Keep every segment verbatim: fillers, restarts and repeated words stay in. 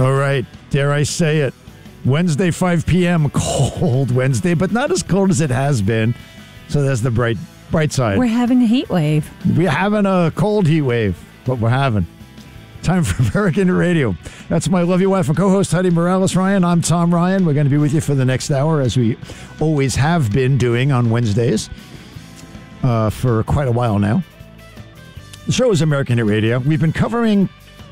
All right, dare I say it. Wednesday, five p.m., cold Wednesday, but not as cold as it has been. So there's the bright bright side. We're having a heat wave. We're having a cold heat wave, but we're having. Time for American Radio. That's my lovely wife and co-host, Heidi Morales Ryan. I'm Tom Ryan. We're going to be with you for the next hour, as we always have been doing on Wednesdays uh, for quite a while now. The show is American Hit Radio. We've been covering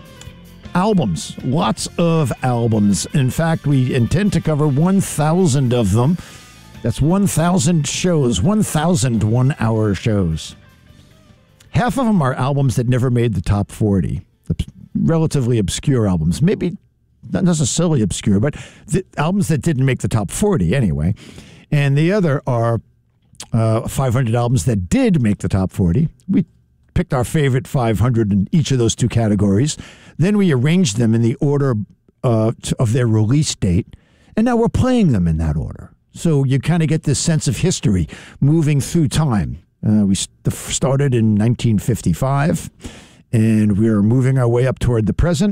albums, lots of albums. In fact, we intend to cover one thousand of them. That's one thousand shows, one thousand one-hour shows. Half of them are albums that never made the top forty. Relatively obscure albums, maybe not necessarily obscure, but the albums that didn't make the top forty anyway. And the other are uh, five hundred albums that did make the top forty. We picked our favorite five hundred in each of those two categories. Then we arranged them in the order uh, of their release date, and now we're playing them in that order. So you kind of get this sense of history moving through time. Uh, we st- started in nineteen fifty-five. And we're moving our way up toward the present.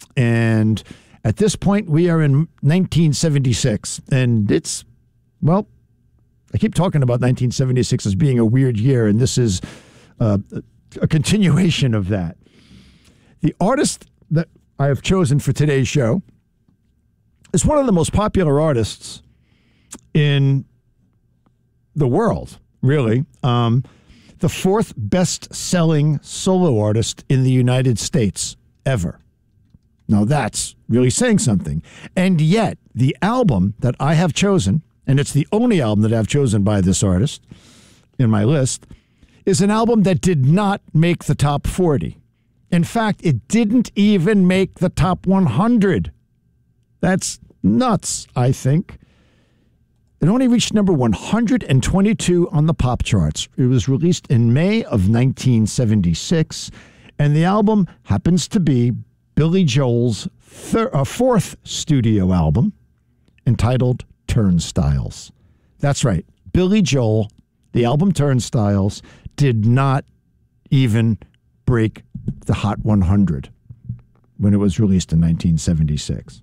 And at this point, we are in nineteen seventy-six. And it's, well, I keep talking about nineteen seventy-six as being a weird year, and this is uh, a continuation of that. The artist that I have chosen for today's show is one of the most popular artists in the world, really. Um The fourth best-selling solo artist in the United States ever. Now, that's really saying something. And yet, the album that I have chosen, and it's the only album that I've chosen by this artist in my list, is an album that did not make the top forty. In fact, it didn't even make the top one hundred. That's nuts, I think. It only reached number one hundred twenty-two on the pop charts. It was released in May of nineteen seventy-six, and the album happens to be Billy Joel's thir- uh, fourth studio album, entitled Turnstiles. That's right. Billy Joel, the album Turnstiles, did not even break the Hot one hundred when it was released in nineteen seventy-six.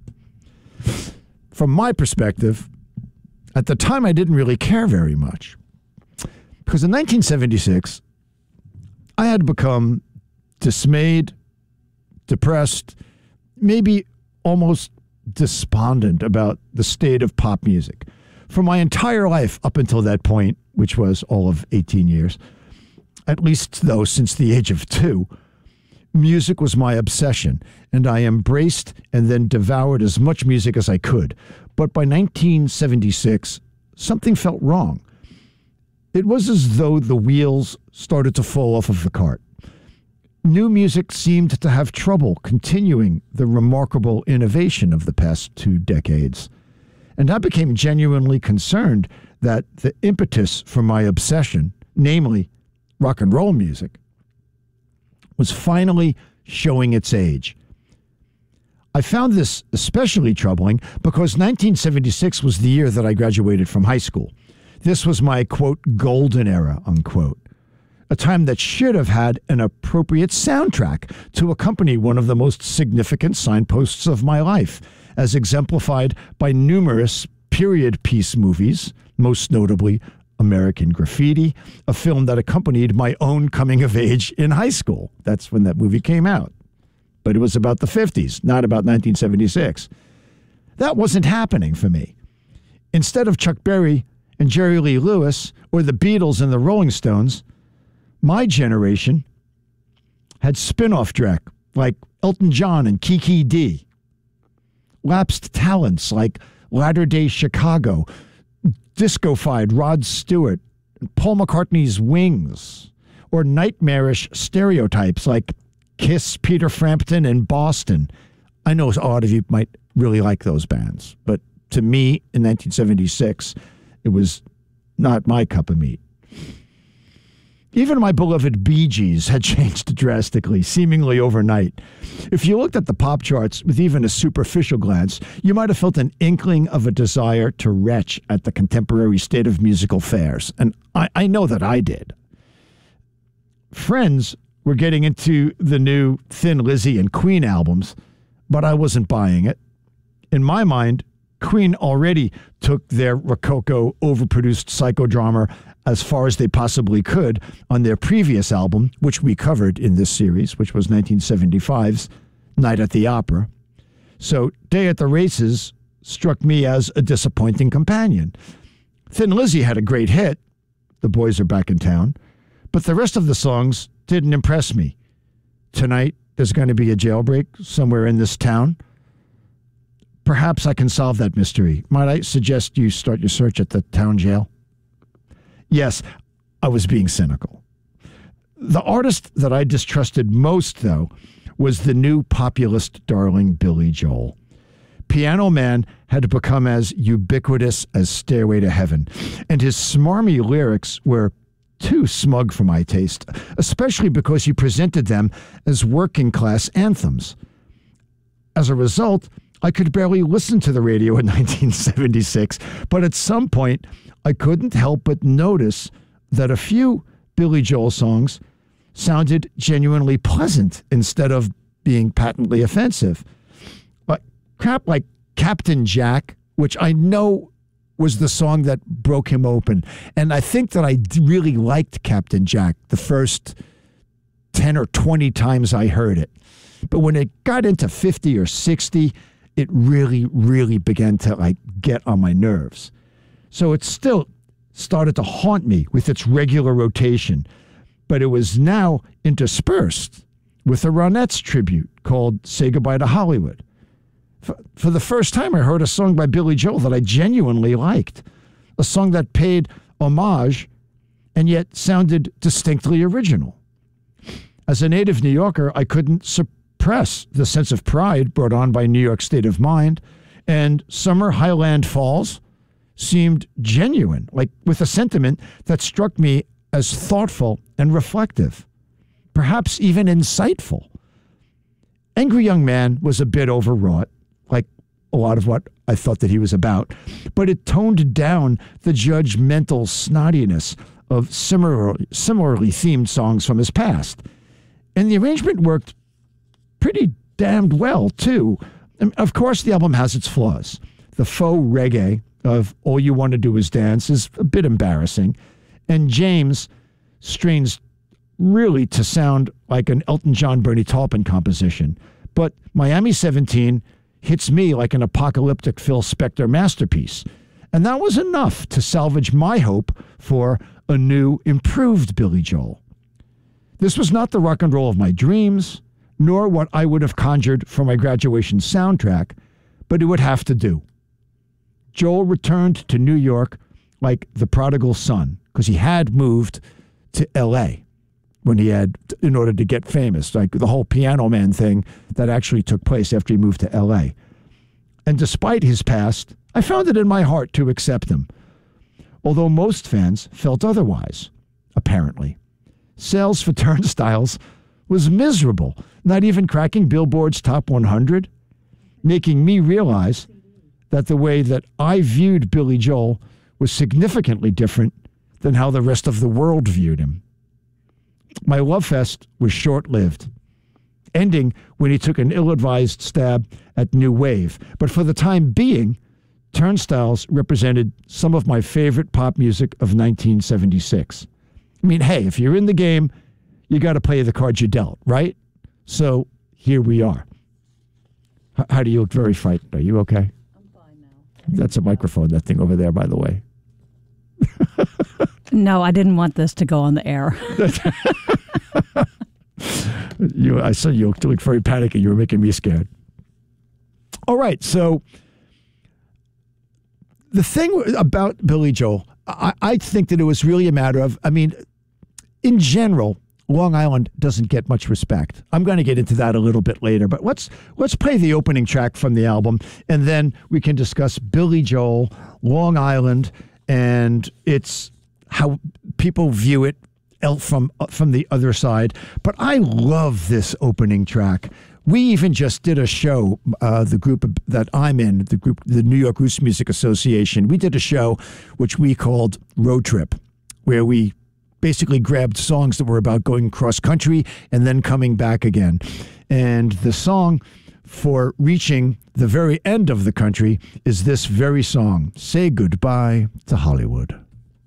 From my perspective, at the time, I didn't really care very much, because in nineteen seventy-six, I had become dismayed, depressed, maybe almost despondent about the state of pop music. For my entire life up until that point, which was all of eighteen years, at least, though, since the age of two, music was my obsession, and I embraced and then devoured as much music as I could. But by nineteen seventy-six, something felt wrong. It was as though the wheels started to fall off of the cart. New music seemed to have trouble continuing the remarkable innovation of the past two decades. And I became genuinely concerned that the impetus for my obsession, namely rock and roll music, was finally showing its age. I found this especially troubling because nineteen seventy-six was the year that I graduated from high school. This was my, quote, golden era, unquote, a time that should have had an appropriate soundtrack to accompany one of the most significant signposts of my life, as exemplified by numerous period piece movies, most notably American Graffiti, a film that accompanied my own coming of age in high school. That's when that movie came out. But it was about the fifties, not about nineteen seventy-six. That wasn't happening for me. Instead of Chuck Berry and Jerry Lee Lewis or the Beatles and the Rolling Stones, my generation had spin-off track like Elton John and Kiki D, lapsed talents like Latter-day Chicago, disco-fied Rod Stewart, Paul McCartney's Wings, or nightmarish stereotypes like Kiss, Peter Frampton, and Boston. I know a lot of you might really like those bands, but to me, in nineteen seventy-six, it was not my cup of meat. Even my beloved Bee Gees had changed drastically, seemingly overnight. If you looked at the pop charts with even a superficial glance, you might have felt an inkling of a desire to retch at the contemporary state of musical affairs, and I, I know that I did. Friends were getting into the new Thin Lizzy and Queen albums but I wasn't buying it. In my mind, Queen already took their Rococo overproduced psychodrama as far as they possibly could on their previous album, which we covered in this series, which was nineteen seventy-five's Night at the Opera. So Day at the Races struck me as a disappointing companion. Thin Lizzy had a great hit, The Boys Are Back in Town, but the rest of the songs didn't impress me. Tonight, there's going to be a jailbreak somewhere in this town. Perhaps I can solve that mystery. Might I suggest you start your search at the town jail? Yes, I was being cynical. The artist that I distrusted most, though, was the new populist darling Billy Joel. Piano Man had become as ubiquitous as Stairway to Heaven, and his smarmy lyrics were too smug for my taste, especially because he presented them as working-class anthems. As a result, I could barely listen to the radio in nineteen seventy-six, but at some point, I couldn't help but notice that a few Billy Joel songs sounded genuinely pleasant instead of being patently offensive. But crap like Captain Jack, which I know was the song that broke him open. And I think that I really liked Captain Jack the first ten or twenty times I heard it. But when it got into fifty or sixty, it really, really began to like get on my nerves. So it still started to haunt me with its regular rotation, but it was now interspersed with a Ronettes tribute called Say Goodbye to Hollywood. For, for the first time, I heard a song by Billy Joel that I genuinely liked, a song that paid homage and yet sounded distinctly original. As a native New Yorker, I couldn't suppress the sense of pride brought on by New York's state of mind, and Summer Highland Falls seemed genuine, like with a sentiment that struck me as thoughtful and reflective, perhaps even insightful. Angry Young Man was a bit overwrought, like a lot of what I thought that he was about, but it toned down the judgmental snottiness of similar, similarly themed songs from his past. And the arrangement worked pretty damned well, too. And of course, the album has its flaws. The faux reggae of All You Want to Do Is Dance is a bit embarrassing, and James strains really to sound like an Elton John, Bernie Taupin composition. But Miami seventeen hits me like an apocalyptic Phil Spector masterpiece. And that was enough to salvage my hope for a new, improved Billy Joel. This was not the rock and roll of my dreams, nor what I would have conjured for my graduation soundtrack, but it would have to do. Joel returned to New York like the prodigal son, because he had moved to L A when he had, in order to get famous, like the whole Piano Man thing that actually took place after he moved to L A. And despite his past, I found it in my heart to accept him, although most fans felt otherwise, apparently. Sales for Turnstiles was miserable, not even cracking Billboard's Top one hundred, making me realize that the way that I viewed Billy Joel was significantly different than how the rest of the world viewed him. My love fest was short-lived, ending when he took an ill-advised stab at New Wave. But for the time being, Turnstiles represented some of my favorite pop music of nineteen seventy-six. I mean, hey, if you're in the game, you got to play the cards you dealt, right? So here we are. H- how do you look? Very frightened. Are you okay? I'm fine now. That's a microphone, that thing over there, by the way. No, I didn't want this to go on the air. you, I saw you look very panicky. You were making me scared. All right, so the thing about Billy Joel, I, I think that it was really a matter of, I mean, in general, Long Island doesn't get much respect. I'm going to get into that a little bit later, but let's let's play the opening track from the album, and then we can discuss Billy Joel, Long Island, and it's how people view it from from the other side. But I love this opening track. We even just did a show, uh, the group that I'm in, the group, the New York Roots Music Association. We did a show which we called Road Trip, where we basically grabbed songs that were about going cross country and then coming back again. And the song for reaching the very end of the country is this very song, Say Goodbye to Hollywood.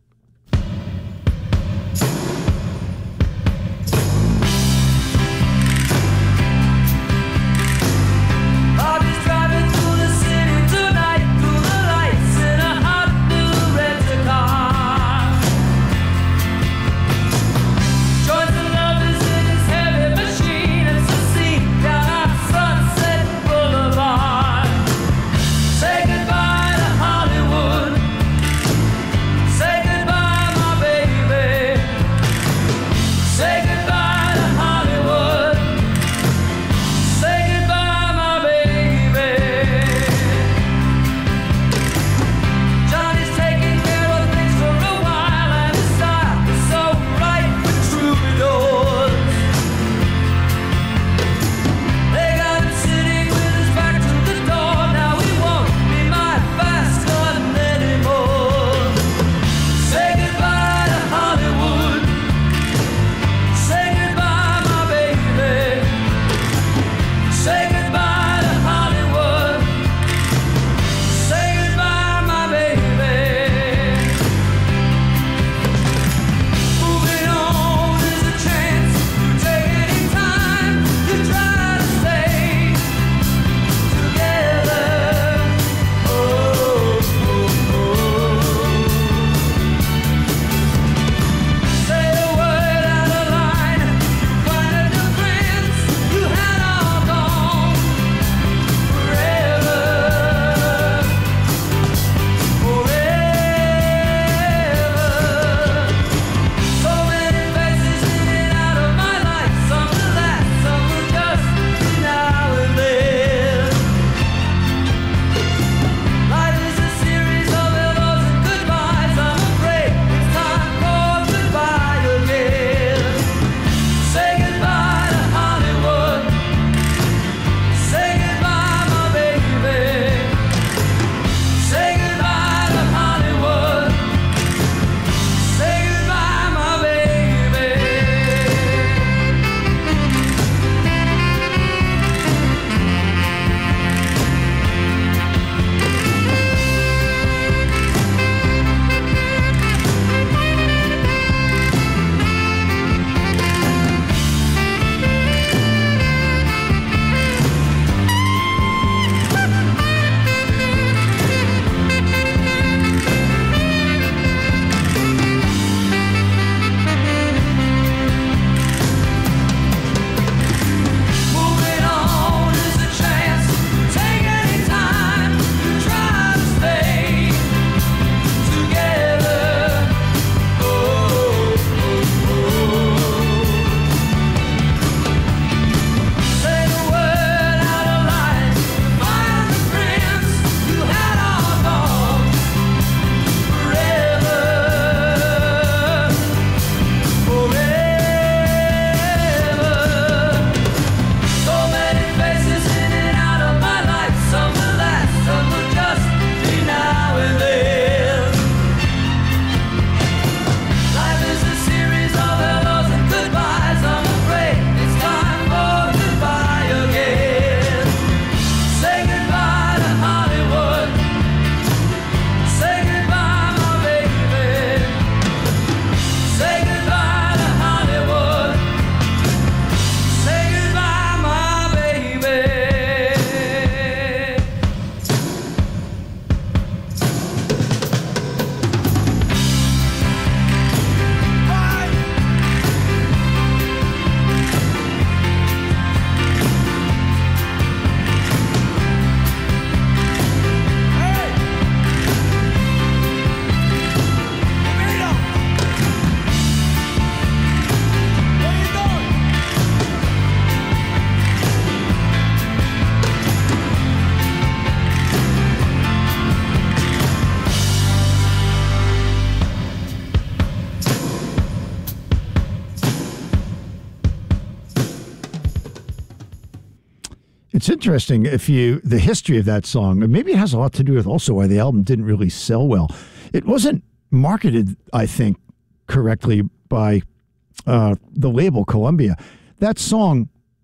It's interesting if you the history of that song, and maybe it has a lot to do with also why the album didn't really sell well. It wasn't marketed, I think, correctly by uh, the label Columbia. That song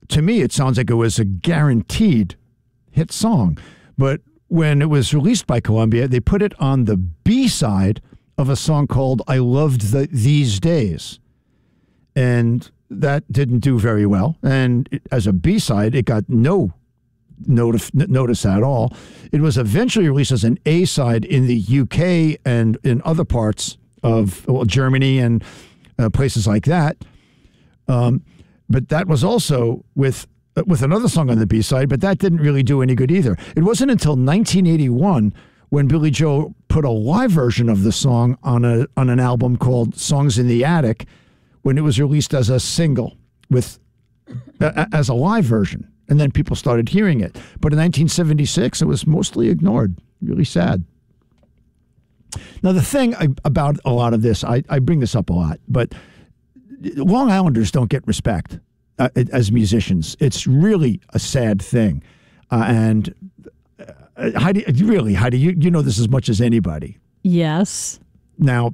to me, it sounds like it was a guaranteed hit song. But when it was released by Columbia, they put it on the B-side of a song called I Loved the, These Days. And that didn't do very well. And it, as a B-side, it got no notice, notice at all. It was eventually released as an A-side in the U K and in other parts of well, Germany and uh, places like that. Um, but that was also with with another song on the B-side, but that didn't really do any good either. It wasn't until nineteen eighty-one when Billy Joel put a live version of the song on a on an album called Songs in the Attic, when it was released as a single with uh, as a live version, and then people started hearing it. But in nineteen seventy-six, it was mostly ignored. Really sad. Now, the thing I, about a lot of this, I, I bring this up a lot, but Long Islanders don't get respect uh, as musicians. It's really a sad thing. Uh, and uh, Heidi, really, Heidi, you, you know this as much as anybody. Yes. Now,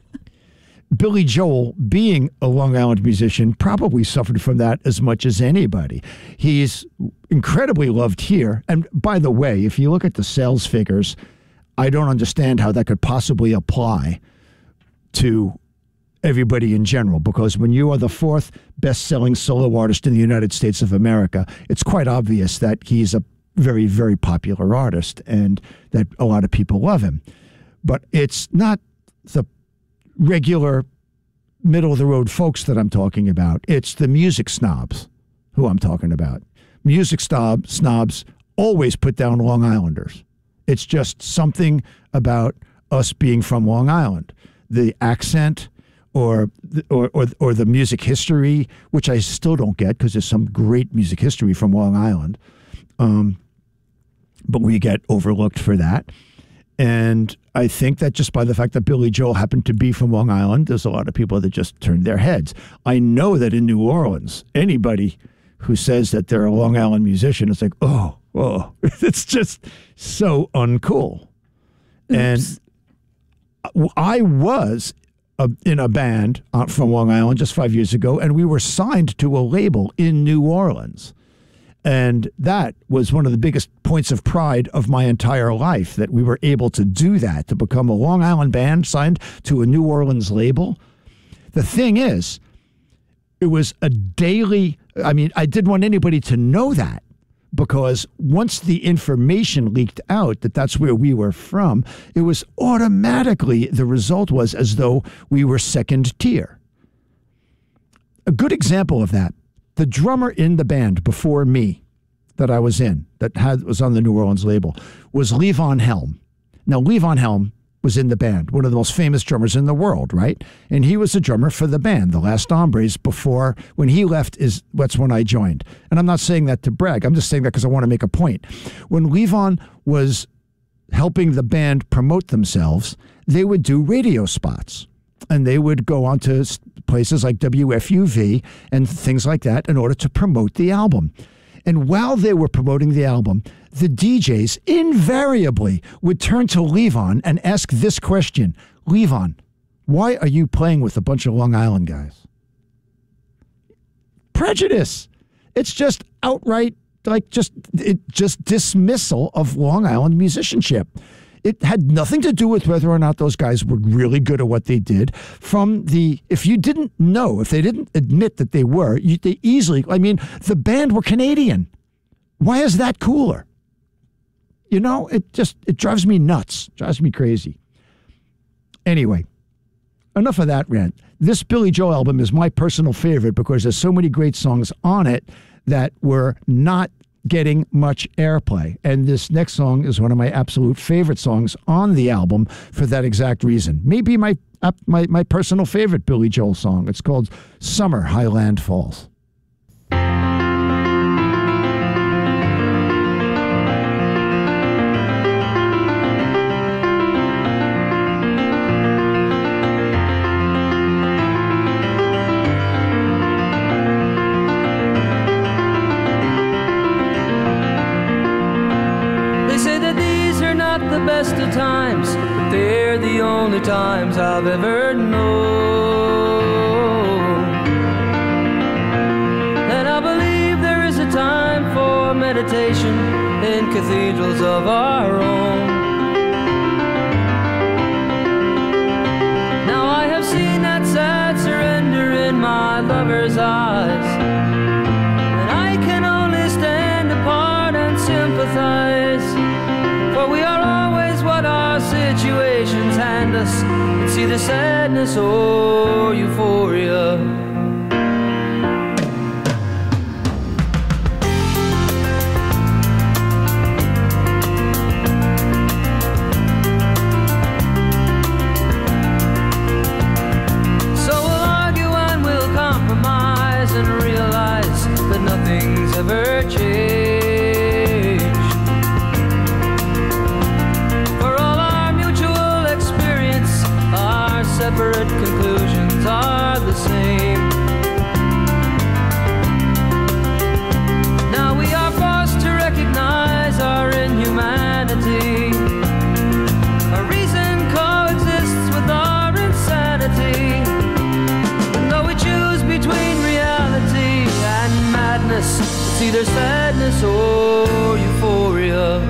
Billy Joel, being a Long Island musician, probably suffered from that as much as anybody. He's incredibly loved here. And by the way, if you look at the sales figures, I don't understand how that could possibly apply to everybody in general, because when you are the fourth best-selling solo artist in the United States of America, it's quite obvious that he's a very, very popular artist and that a lot of people love him. But it's not the regular middle-of-the-road folks that I'm talking about. It's the music snobs who I'm talking about. Music snob, snobs always put down Long Islanders. It's just something about us being from Long Island. The accent or or or, or the music history, which I still don't get because there's some great music history from Long Island. Um, but we get overlooked for that. And I think that just by the fact that Billy Joel happened to be from Long Island, there's a lot of people that just turned their heads. I know that in New Orleans, anybody who says that they're a Long Island musician is like, oh, oh, it's just so uncool. Oops. And I was uh, in a band uh, from Long Island just five years ago, and we were signed to a label in New Orleans. And that was one of the biggest points of pride of my entire life, that we were able to do that, to become a Long Island band signed to a New Orleans label. The thing is, it was a daily, I mean, I didn't want anybody to know that, because once the information leaked out that that's where we were from, it was automatically, the result was as though we were second tier. A good example of that, the drummer in the band before me that I was in, that had was on the New Orleans label, was Levon Helm. Now, Levon Helm was in the band, one of the most famous drummers in the world, right? And he was the drummer for the band, the Last Hombres, before, when he left, is that's when I joined. And I'm not saying that to brag. I'm just saying that because I want to make a point. When Levon was helping the band promote themselves, they would do radio spots. And they would go on to places like W F U V and things like that in order to promote the album. And while they were promoting the album, the D Js invariably would turn to Levon and ask this question: Levon, why are you playing with a bunch of Long Island guys? Prejudice. It's just outright, like, just it just dismissal of Long Island musicianship. It had nothing to do with whether or not those guys were really good at what they did. From the, if you didn't know, if they didn't admit that they were, you, they easily, I mean, the band were Canadian. Why is that cooler? You know, it just, it drives me nuts, drives me crazy. Anyway, enough of that rant. This Billy Joel album is my personal favorite because there's so many great songs on it that were not getting much airplay. And this next song is one of my absolute favorite songs on the album for that exact reason. Maybe my my, my personal favorite Billy Joel song. It's called Summer Highland Falls. Best of times, but they're the only times I've ever known. And I believe there meditation in cathedrals of our own. Now I have seen that sad surrender in my lover's eyes, and I can only stand apart and sympathize, for we are always what our situations hand us. It's either sadness or euphoria. Nothing's ever changed. For all our mutual experience, our separate conclusions are the same. Now we are forced to recognize our inhumanity. A reason coexists with our insanity. And though we choose between reality and madness, it's either sadness or euphoria.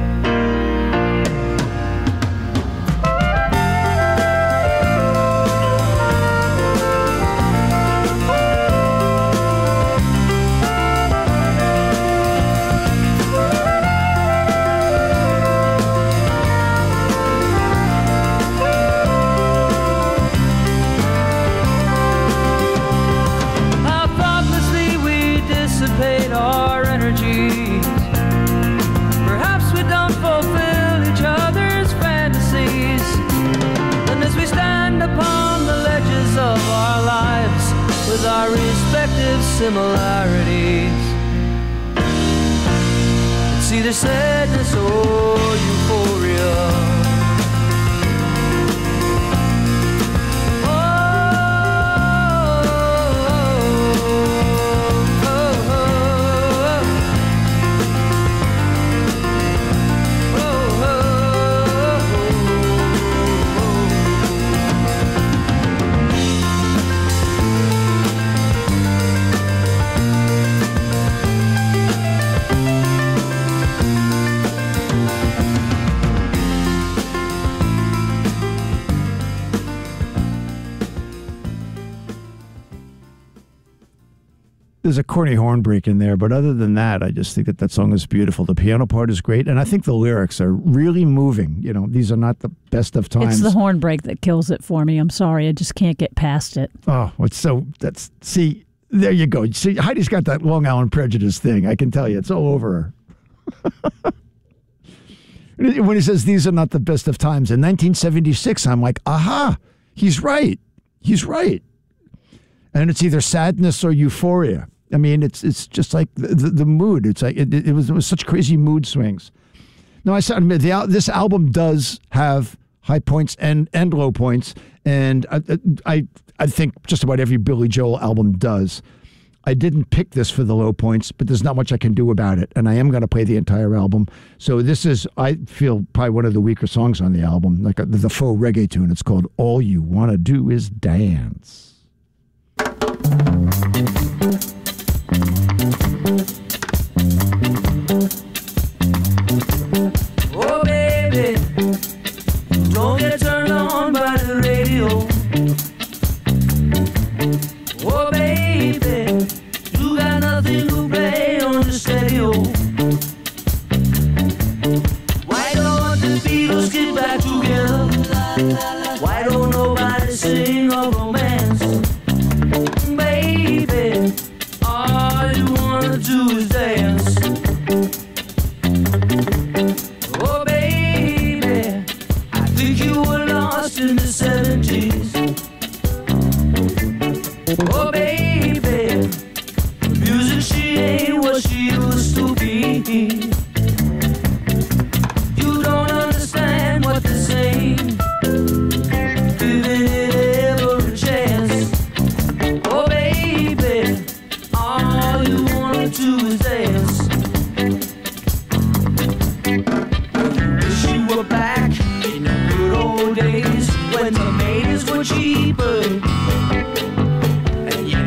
Our energies. Perhaps we don't fulfill each other's fantasies. And as we stand upon the ledges of our lives with our respective similarities, it's either sadness or euphoria. There's a corny horn break in there, but other than that, I just think that that song is beautiful. The piano part is great, and I think the lyrics are really moving. You know, these are not the best of times. It's the horn break that kills it for me. I'm sorry, I just can't get past it. Oh, it's so, that's, see, there you go. See, Heidi's got that Long Island prejudice thing. I can tell you, it's all over her. When he says these are not the best of times, in nineteen seventy-six, I'm like, aha, he's right. He's right. And it's either sadness or euphoria. I mean, it's it's just like the, the, the mood. It's like it, it was it was such crazy mood swings. No, I said the, this album does have high points and, and low points, and I, I I think just about every Billy Joel album does. I didn't pick this for the low points, but there's not much I can do about it, and I am going to play the entire album. So this is, I feel, probably one of the weaker songs on the album, like a, the faux reggae tune. It's called "All You Want to Do Is Dance." Oh baby, don't get turned on by the radio. Oh baby, you got nothing to play on the stereo. Why don't the Beatles get back together? Why don't nobody sing of romance? Baby, all you wanna do is dance. Oh baby, I think you were lost in the seventies. Oh baby, music she ain't what she used to be. You don't understand what they're saying, giving it ever a chance. Oh baby, all you wanna do is dance. Wish you were back in the good old days when tomatoes were cheaper and you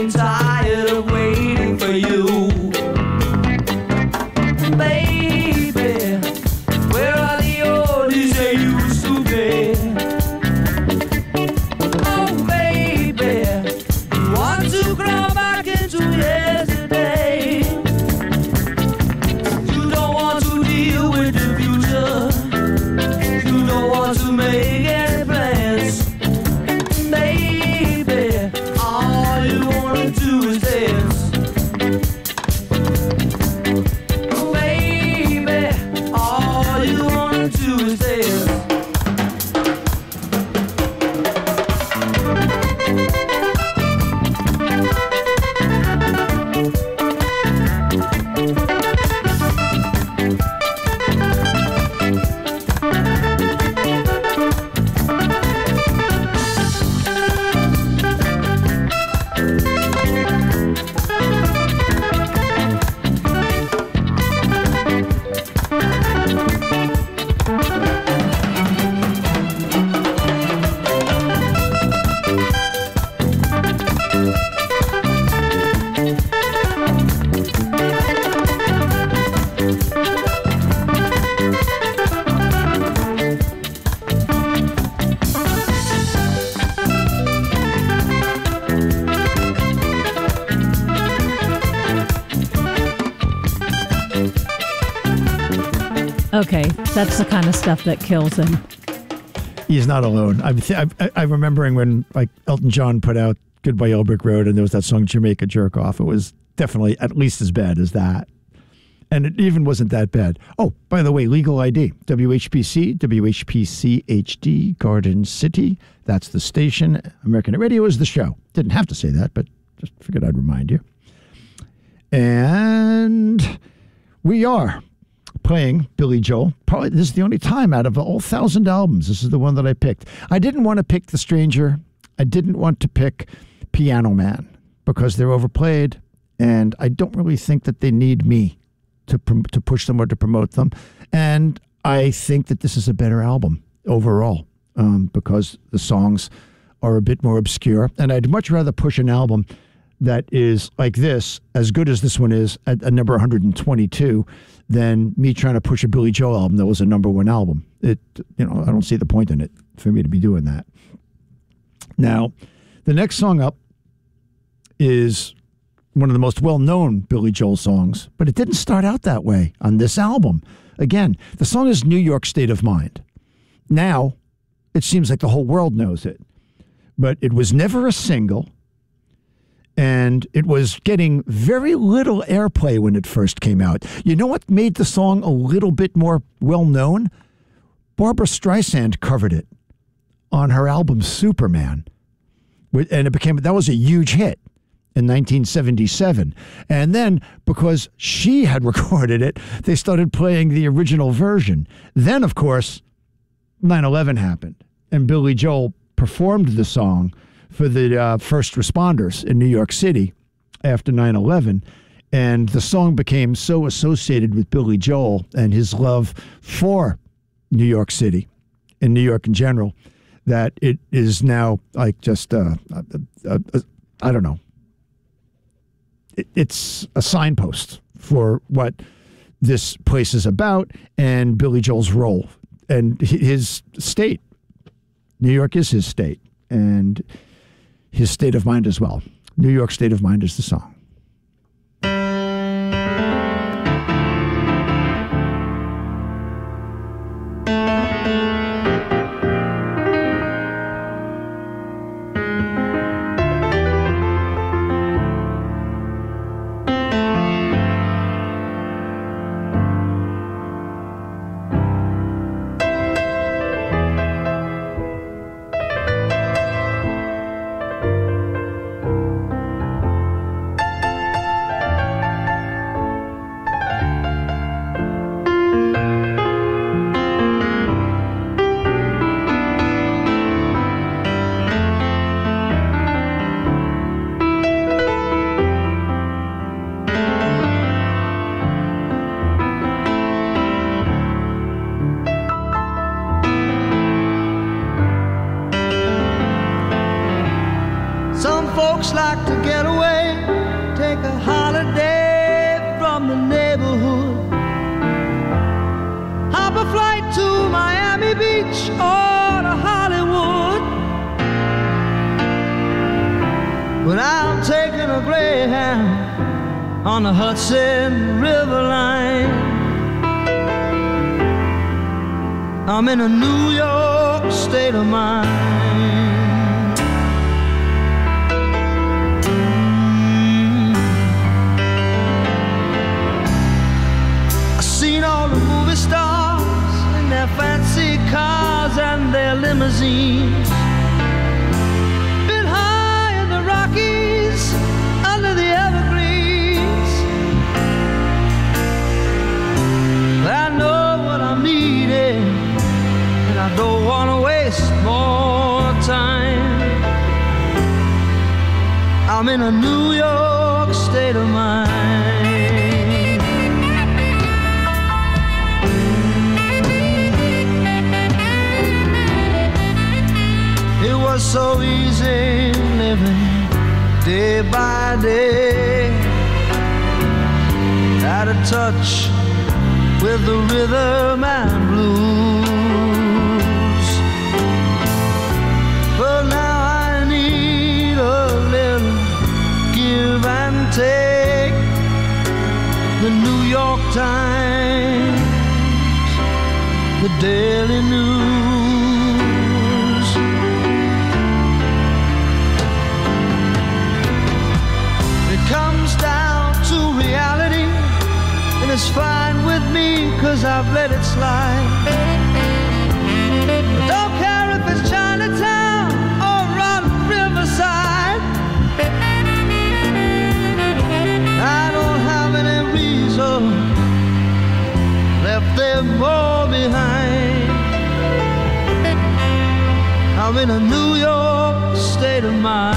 getting tired of waiting for you. Baby, where are the oldies they used to be? Oh, baby, you want to crawl back into yesterday. You don't want to deal with the future. You don't want to make any plans. Baby, all you wanna do is dance. Baby, all you wanna do is dance. Okay, that's the kind of stuff that kills him. He's not alone. I'm, th- I, I'm remembering when like Elton John put out Goodbye Yellow Brick Road and there was that song Jamaica Jerk Off. It was definitely at least as bad as that. And it even wasn't that bad. Oh, by the way, Legal I D, W H P C, W H P C H D, Garden City. That's the station. American Radio is the show. Didn't have to say that, but just figured I'd remind you. And we are playing Billy Joel. Probably this is the only time out of all thousand albums. This is the one that I picked. I didn't want to pick The Stranger. I didn't want to pick Piano Man because they're overplayed, and I don't really think that they need me to to push them or to promote them. And I think that this is a better album overall um, because the songs are a bit more obscure, and I'd much rather push an album that is like this, as good as this one is, at a number one hundred twenty-two, than me trying to push a Billy Joel album that was a number one album. It, you know, I don't see the point in it for me to be doing that. Now, the next song up is one of the most well-known Billy Joel songs, but it didn't start out that way on this album. Again, the song is New York State of Mind. Now, it seems like the whole world knows it, but it was never a single. And it was getting very little airplay when it first came out. You know what made the song a little bit more well-known? Barbra Streisand covered it on her album Superman. And it became, that was a huge hit in nineteen seventy-seven. And then, because she had recorded it, they started playing the original version. Then, of course, nine eleven happened, and Billy Joel performed the song for the uh, first responders in New York City after nine eleven. And the song became so associated with Billy Joel and his love for New York City and New York in general that it is now like just, uh, uh, uh, uh, I don't know. It, it's a signpost for what this place is about and Billy Joel's role and his state. New York is his state. And his state of mind as well. New York State of Mind is the song. Miami Beach or to Hollywood, but I'm taking a Greyhound on the Hudson River line. I'm in a New York state of mind. Mm. I've seen all the movie stars in their fancy cars and their limousines. Been high in the Rockies, under the evergreens. I know what I'm needing, I don't want to waste more time. I'm in a New York state of mind. It was so easy living day by day, out of touch with the rhythm and blues. But now I need a little give and take. The New York Times, the Daily News. It comes down to reality, and it's fine with me, 'cause I've let it slide. I don't care if it's Chinatown or on Riverside. I don't have any reason left them all behind. I'm in a New York state of mind.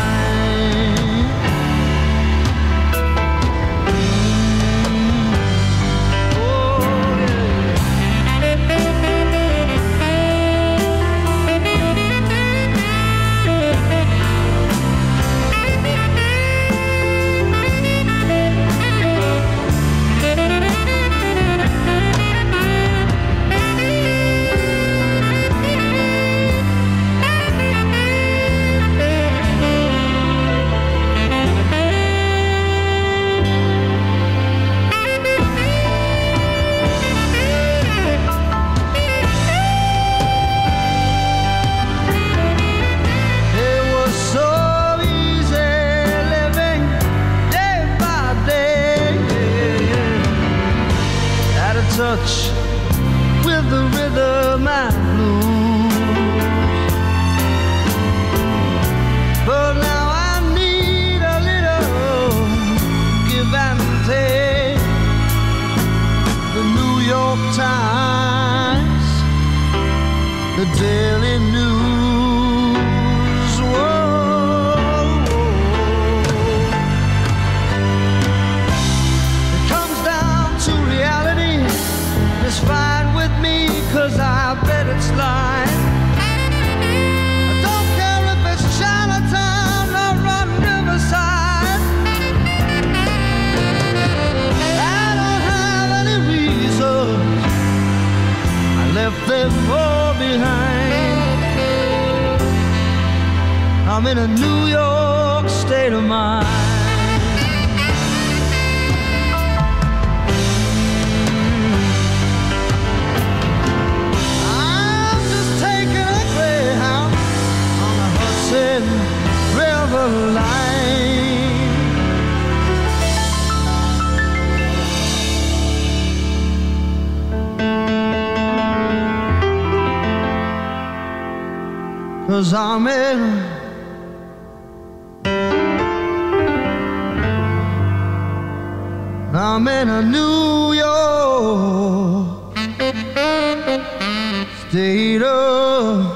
Touch with the rhythm and blues. But now I need a little give and take. The New York Times, the Daily News. Whoa. It comes down to reality. It's fine with me, 'cause I bet it's lying. I don't care if it's Chinatown or on Riverside. I don't have any reason I left them all behind. I'm in a New York state of mind. River line. 'Cause I'm in I'm in a New York state of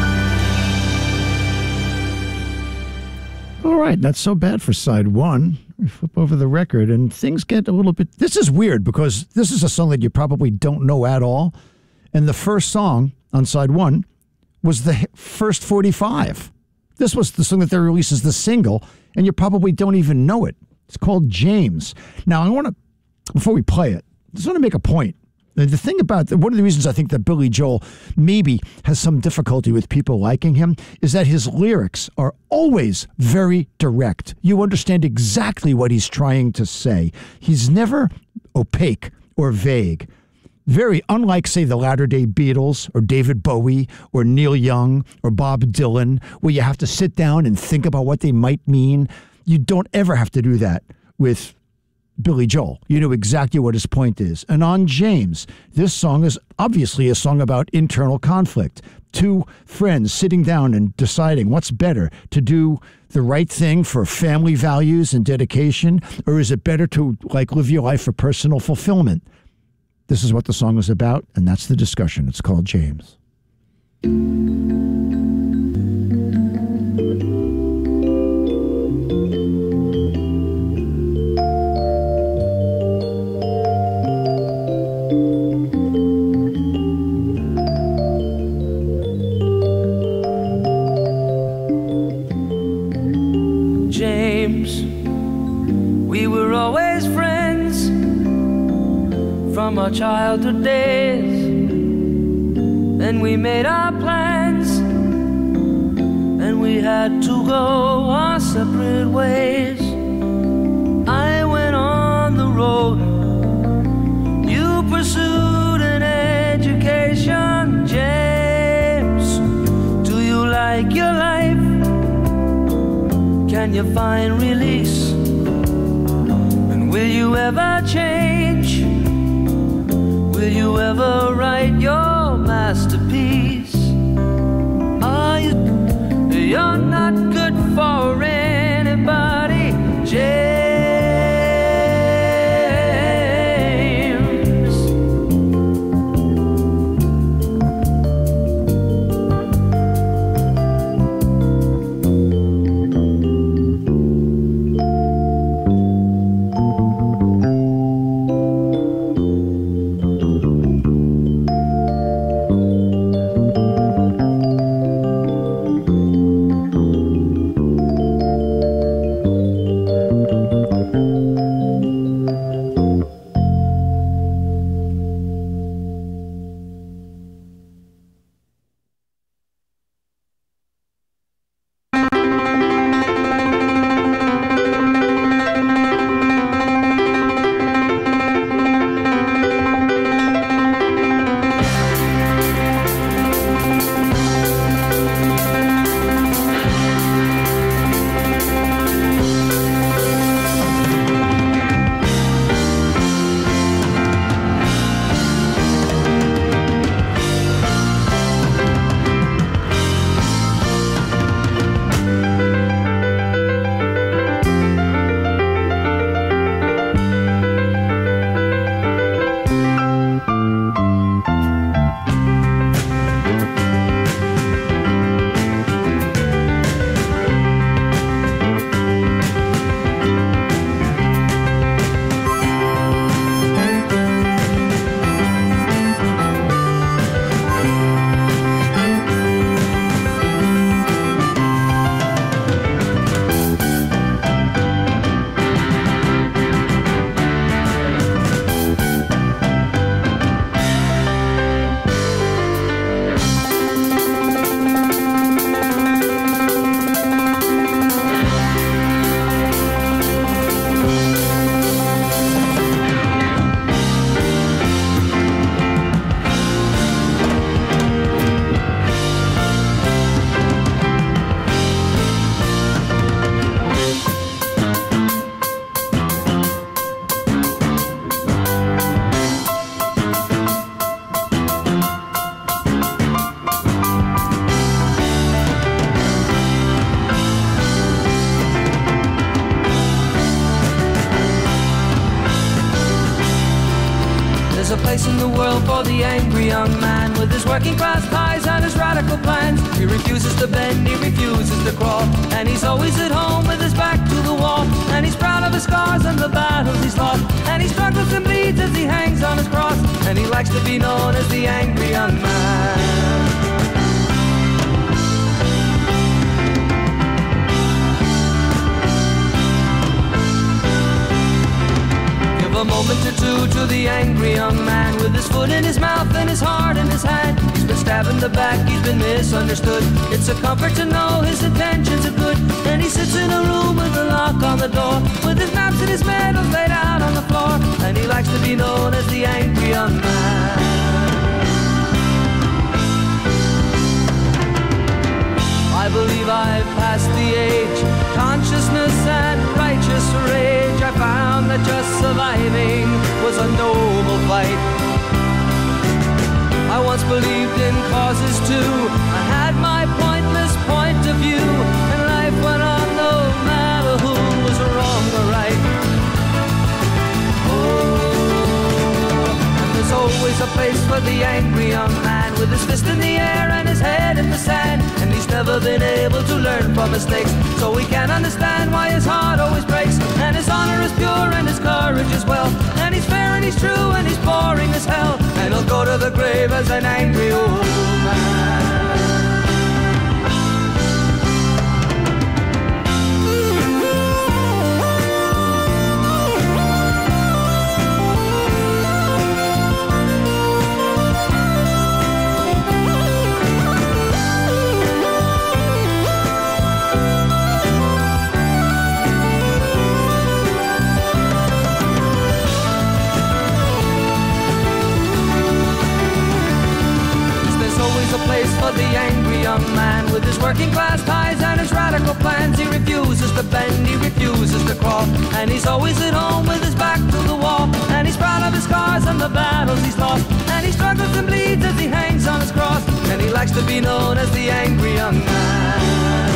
All right, not so bad for side one. we flip over the record, and things get a little bit... This is weird, because this is a song that you probably don't know at all. And the first song on side one was the first forty-five. This was the song that they released as the single, and you probably don't even know it. It's called James. Now, I want to, before we play it, I just want to make a point. The thing about, one of the reasons I think that Billy Joel maybe has some difficulty with people liking him is that his lyrics are always very direct. You understand exactly what he's trying to say. He's never opaque or vague. Very unlike, say, the latter-day Beatles or David Bowie or Neil Young or Bob Dylan, where you have to sit down and think about what they might mean. You don't ever have to do that with Billy Joel. You know exactly what his point is. And on James, this song is obviously a song about internal conflict. Two friends sitting down and deciding what's better, to do the right thing for family values and dedication, or is it better to like live your life for personal fulfillment? This is what the song is about, and that's the discussion. It's called James. From our childhood days, and we made our plans, and we had to go our separate ways. I went on the road, you pursued an education. James, do you like your life? Can you find release? And will you ever change? Will you ever write your masterpiece? Are you, you're not good for anybody, James. place in the world for the angry young man with his working class ties and his radical plans. He refuses to bend, he refuses to crawl, and he's always at home with his back to the wall. And he's proud of his the battles he's lost. And he struggles and bleeds as he hangs on his cross. And he likes to be known as the angry young man. A moment or two to the angry young man, with his foot in his mouth and his heart in his hand. He's been stabbed in the back, he's been misunderstood. It's a comfort to know his intentions are good. And he sits in a room with a lock on the door, with his maps and his medals laid out on the floor. And he likes to be known as the angry young man. I believe I've passed the age, consciousness and righteous rage. I found that just surviving was a noble fight. I once believed in causes too. I had my pointless point of view, and life went on no matter who was wrong or right. There's always a place for the angry young man, with his fist in the air and his head in the sand. And he's never been able to learn from mistakes, so we can't understand why his heart always breaks. And his honor is pure and his courage is well, and he's fair and he's true and he's boring as hell. And he'll go to the grave as an angry old man. For the angry young man, with his working class ties and his radical plans. He refuses to bend, he refuses to crawl, and he's always at home with his back to the wall. And he's proud of his scars and the battles he's lost, and he struggles and bleeds as he hangs on his cross. And he likes to be known as the angry young man.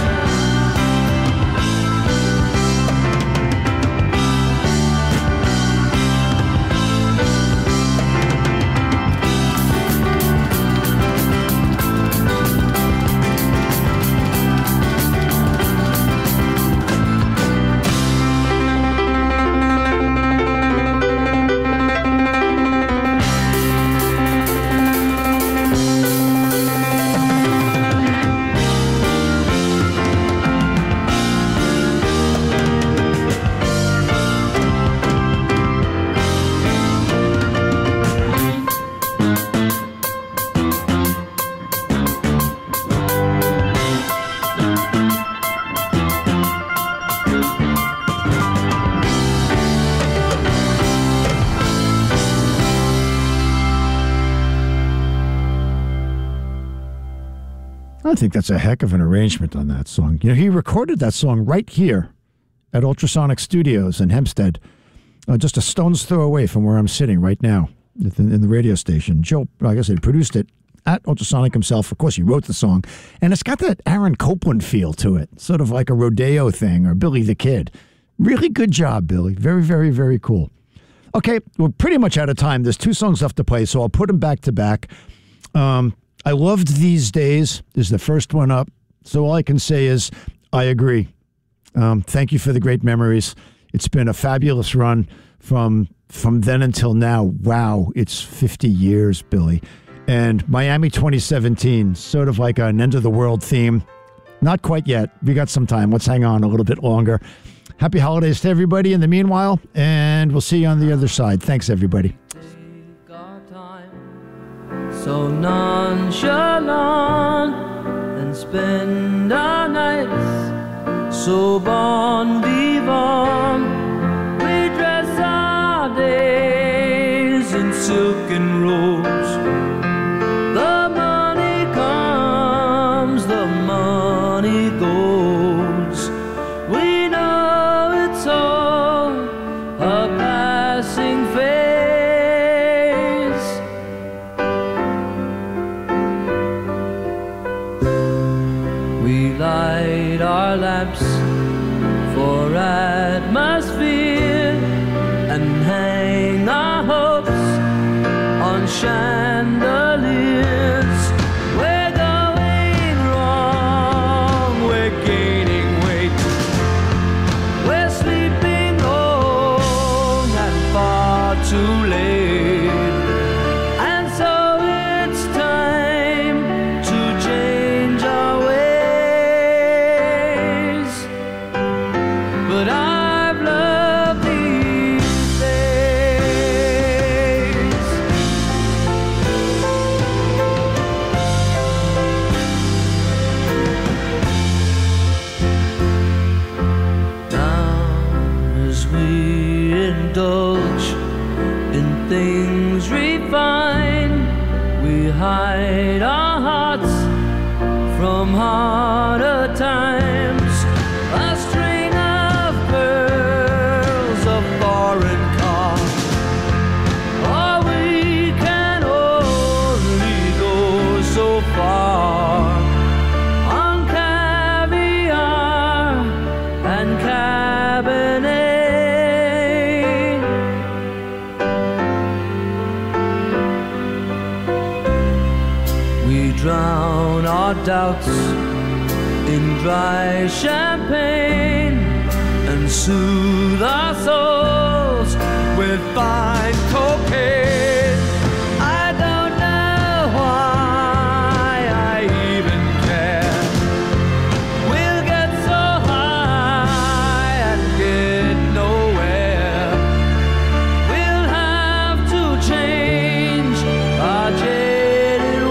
I think that's a heck of an arrangement on that song. You know, he recorded that song right here at Ultrasonic Studios in Hempstead, uh, just a stone's throw away from where I'm sitting right now in the radio station. Joe, like I said, produced it at Ultrasonic himself. Of course, he wrote the song, and it's got that Aaron Copland feel to it, sort of like a rodeo thing or Billy the Kid. Really good job, Billy. Very, very, very cool. Okay, we're pretty much out of time. There's two songs left to play, so I'll put them back to back. Um, I loved These Days is the first one up. So all I can say is I agree. Um, thank you for the great memories. It's been a fabulous run from from then until now. Wow, it's fifty years, Billy. And Miami twenty seventeen, sort of like an end of the world theme. Not quite yet. We got some time. Let's hang on a little bit longer. Happy holidays to everybody in the meanwhile, and we'll see you on the other side. Thanks, everybody. So nonchalant and spend our nights so bon vivant. We dress our days in silken robes. The money comes, the money goes. We know it's all a passing phase. Light our lamps for atmosphere and hang our hopes on chandeliers. We're going wrong, we're gaining weight, we're sleeping over hide our hearts from harder times. A string of pearls, a foreign car, or we can only go so far on caviar and Cabernet. We drown our doubts in dry champagne and soothe our souls with fine cocaine. I don't know why I even care. We'll get so high and get nowhere. We'll have to change our jaded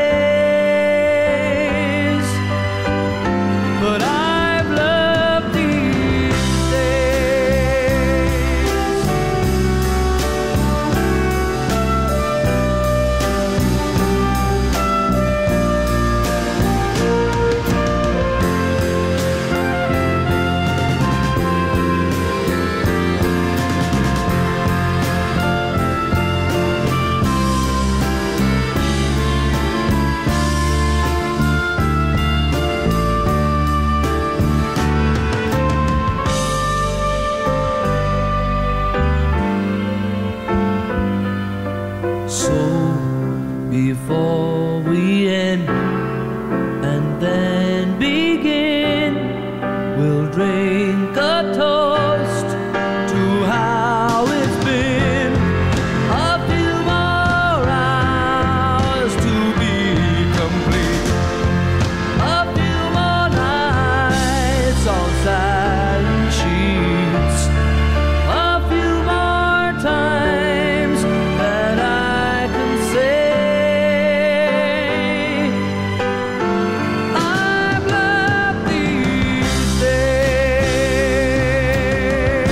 ways. But I've loved these days. So before we end and then begin, we'll drink a toast to how it's been. A few more hours to be complete. A few more nights on silent sheets. A few more times that I can say I've loved these days.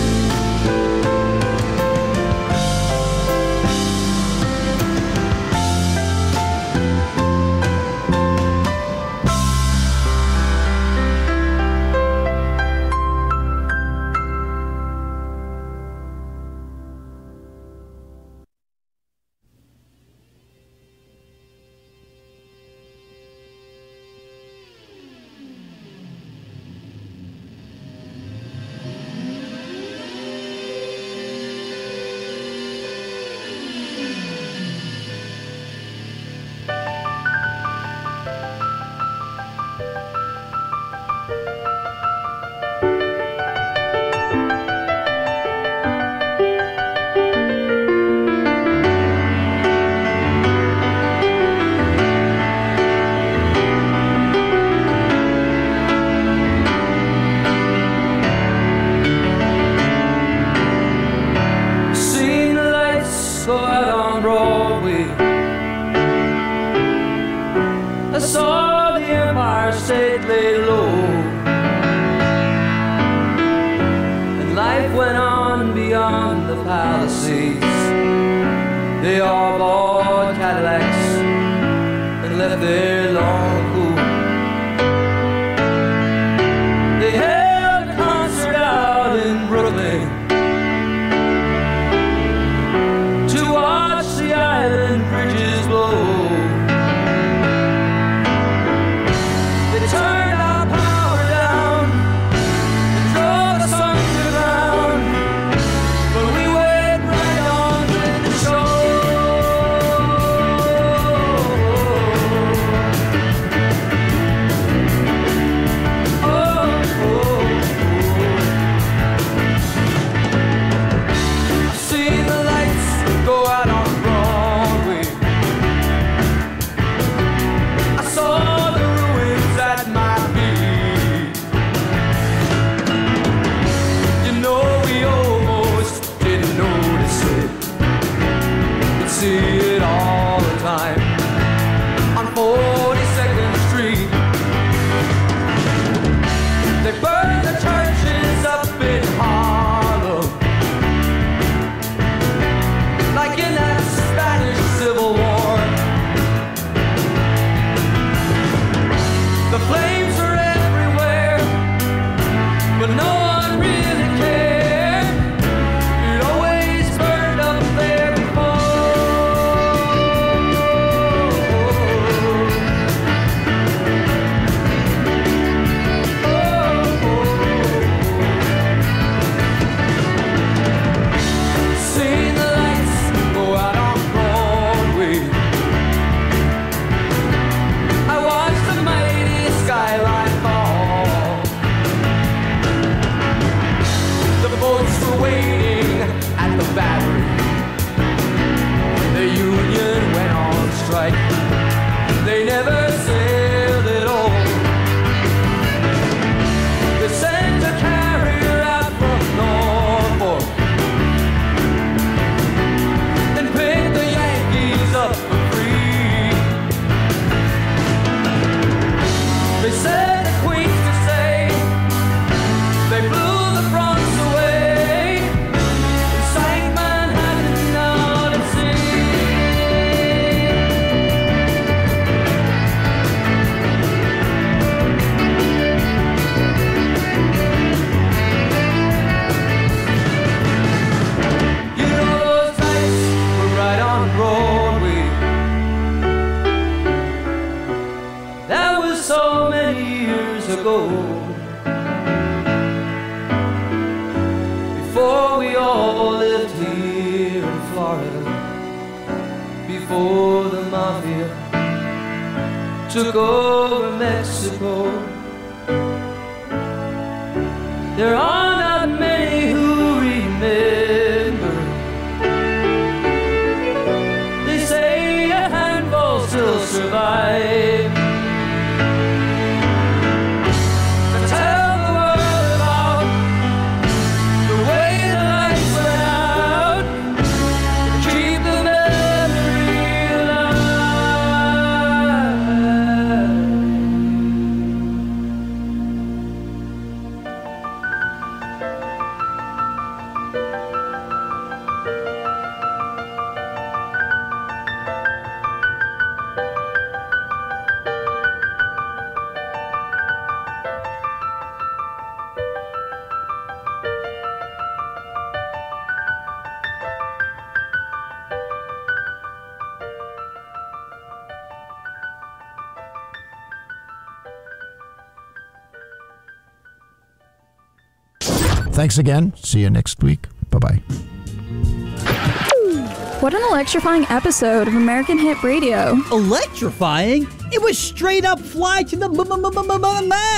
Seen the lights go out on Broadway. I saw the Empire State lay low, and life went on beyond the Palisades. They all bought Cadillacs and left there long ago. They held a concert out in Brooklyn to watch the island bridges blow. They turned our power down and drove us underground, but we went right on with the show. Before we all lived here in Florida, before the mafia took over Mexico, there are not many who remember. They say a handful still survive. To tell the world about the way the lights went out, to keep the memory alive. Thanks again. See you next week. Bye-bye. What an electrifying episode of American Hit Radio. Electrifying? It was straight up fly to the m-m-m-m-m-m-max.